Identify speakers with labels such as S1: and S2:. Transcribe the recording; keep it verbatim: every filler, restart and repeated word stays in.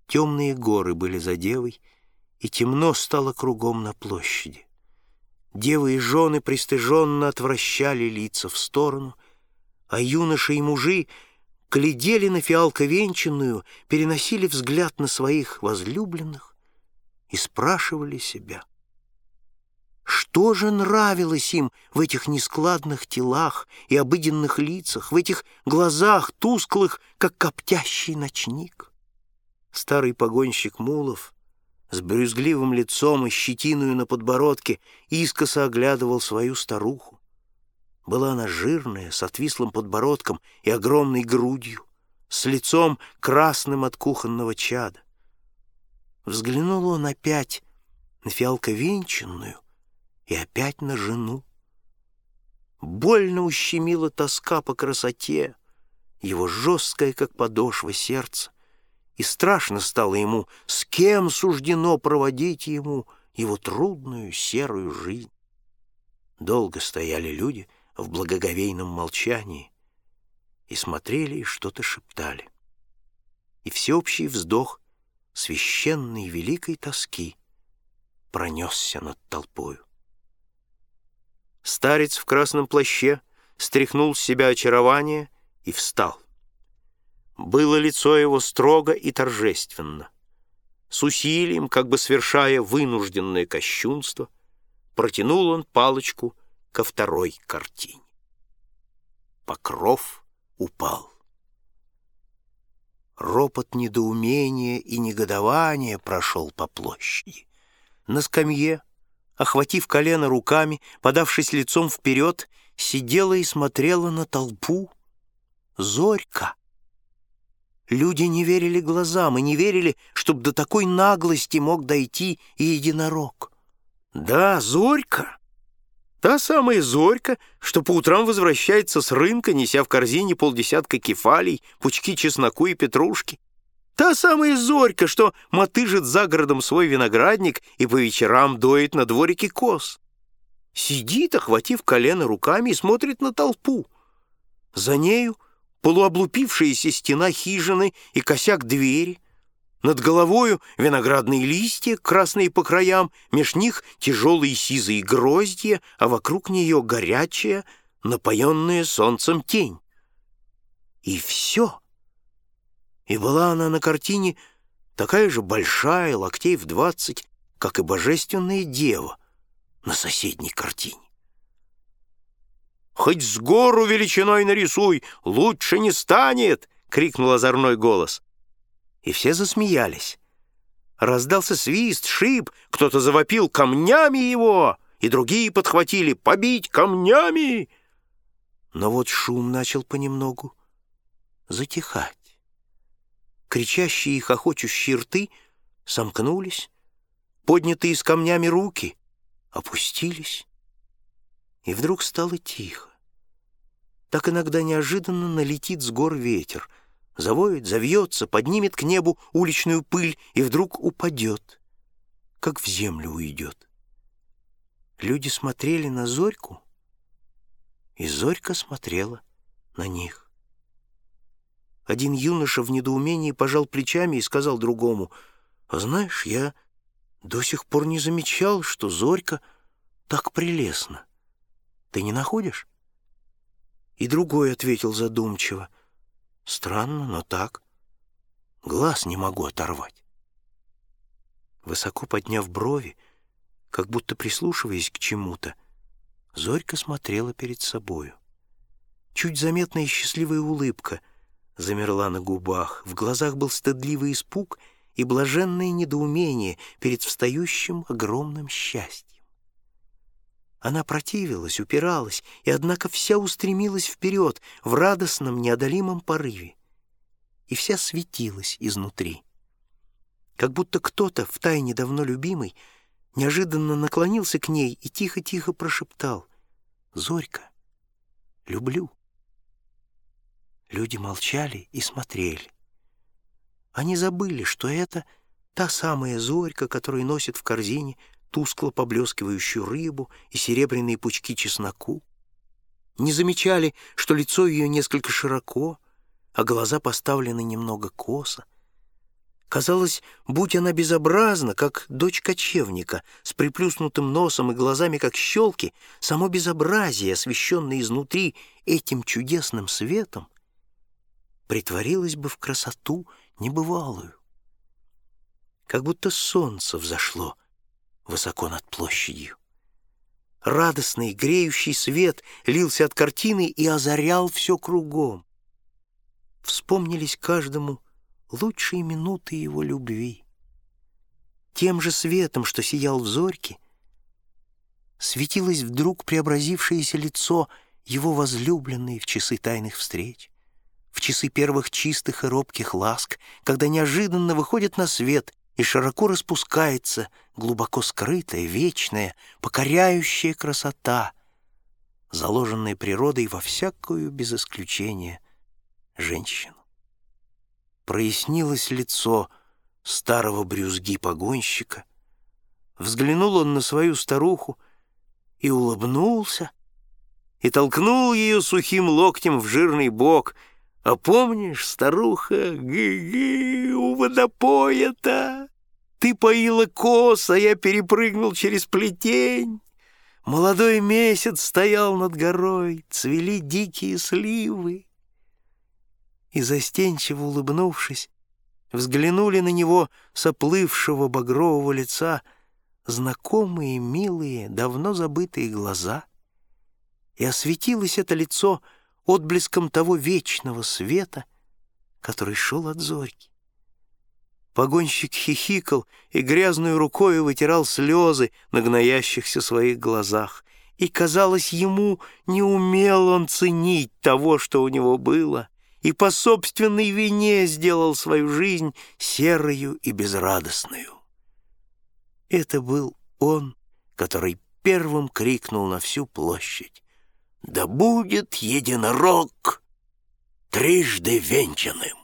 S1: Темные горы были за девой, и темно стало кругом на площади. Девы и жены пристыженно отвращали лица в сторону, а юноши и мужи глядели на фиалковенчанную, переносили взгляд на своих возлюбленных и спрашивали себя, что же нравилось им в этих нескладных телах и обыденных лицах, в этих глазах тусклых, как коптящий ночник. Старый погонщик мулов с брюзгливым лицом и щетиною на подбородке искоса оглядывал свою старуху. Была она жирная, с отвислым подбородком и огромной грудью, с лицом красным от кухонного чада. Взглянул он опять на фиалковенчанную и опять на жену. Больно ущемила тоска по красоте, его жесткое, как подошва, сердце, и страшно стало ему, с кем суждено проводить ему его трудную серую жизнь. Долго стояли люди в благоговейном молчании и смотрели и что-то шептали. И всеобщий вздох священной великой тоски пронесся над толпою. Старец в красном плаще стряхнул с себя очарование и встал. Было лицо его строго и торжественно. С усилием, как бы совершая вынужденное кощунство, протянул он палочку ко второй картине. Покров упал. Ропот недоумения и негодования прошел по площади. На скамье, охватив колено руками, подавшись лицом вперед, сидела и смотрела на толпу Зорька. Люди не верили глазам и не верили, чтоб до такой наглости мог дойти и единорог. Да, Зорька, та самая Зорька, что по утрам возвращается с рынка, неся в корзине полдесятка кефалий, пучки чесноку и петрушки. Та самая Зорька, что мотыжит за городом свой виноградник и по вечерам доит на дворике коз. Сидит, охватив колено руками, и смотрит на толпу. За нею полуоблупившаяся стена хижины и косяк двери. Над головою виноградные листья, красные по краям, меж них тяжелые сизые гроздья, а вокруг нее горячая, напоенная солнцем тень. И все. И была она на картине такая же большая, локтей в двадцать, как и божественная дева на соседней картине. «Хоть с гору величиной нарисуй, лучше не станет!» — крикнул озорной голос. И все засмеялись. Раздался свист, шип, кто-то завопил «камнями его!» и другие подхватили «побить камнями!» Но вот шум начал понемногу затихать. Кричащие и хохочущие рты сомкнулись, поднятые с камнями руки опустились, и вдруг стало тихо. Так иногда неожиданно налетит с гор ветер, завоет, завьется, поднимет к небу уличную пыль и вдруг упадет, как в землю уйдет. Люди смотрели на Зорьку, и Зорька смотрела на них. Один юноша в недоумении пожал плечами и сказал другому: «А знаешь, я до сих пор не замечал, что Зорька так прелестна. Ты не находишь?» И другой ответил задумчиво: «Странно, но так. Глаз не могу оторвать». Высоко подняв брови, как будто прислушиваясь к чему-то, Зорька смотрела перед собою. Чуть заметная счастливая улыбка замерла на губах, в глазах был стыдливый испуг и блаженное недоумение перед встающим огромным счастьем. Она противилась, упиралась, и, однако, вся устремилась вперед в радостном, неодолимом порыве. И вся светилась изнутри. Как будто кто-то, втайне давно любимый, неожиданно наклонился к ней и тихо-тихо прошептал: «Зорька, люблю». Люди молчали и смотрели. Они забыли, что это та самая Зорька, которая носит в корзине тускло поблескивающую рыбу и серебряные пучки чесноку. Не замечали, что лицо ее несколько широко, а глаза поставлены немного косо. Казалось, будь она безобразна, как дочь кочевника, с приплюснутым носом и глазами, как щелки, само безобразие, освещенное изнутри этим чудесным светом, притворилось бы в красоту небывалую. Как будто солнце взошло высоко над площадью. Радостный, греющий свет лился от картины и озарял все кругом. Вспомнились каждому лучшие минуты его любви. Тем же светом, что сиял в зорьке, светилось вдруг преобразившееся лицо его возлюбленной в часы тайных встреч, в часы первых чистых и робких ласк, когда неожиданно выходит на свет и широко распускается глубоко скрытая, вечная, покоряющая красота, заложенная природой во всякую, без исключения, женщину. Прояснилось лицо старого брюзги-погонщика, взглянул он на свою старуху и улыбнулся, и толкнул ее сухим локтем в жирный бок. «А помнишь, старуха, ги-ги, у водопоя-то? Ты поила коз, а я перепрыгнул через плетень. Молодой месяц стоял над горой, цвели дикие сливы». И, застенчиво улыбнувшись, взглянули на него с оплывшего багрового лица знакомые, милые, давно забытые глаза, и осветилось это лицо отблеском того вечного света, который шел от зорьки. Погонщик хихикал и грязной рукой вытирал слезы на гноящихся своих глазах, и, казалось, ему не умел он ценить того, что у него было, и по собственной вине сделал свою жизнь серою и безрадостную. Это был он, который первым крикнул на всю площадь: «Да будет единорог трижды венчанным!»